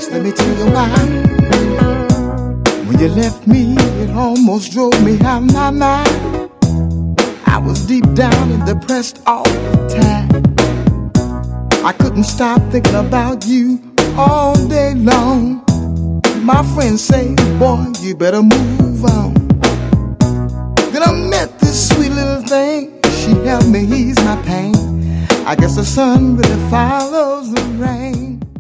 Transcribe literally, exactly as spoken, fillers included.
Let me tell you why. When you left me, it almost drove me out of my mind. I was deep down and depressed all the time. I couldn't stop thinking about you all day long. My friends say, boy, you better move on. Then I met this sweet little thing. She helped me ease my pain. I guess the sun really follows the rain.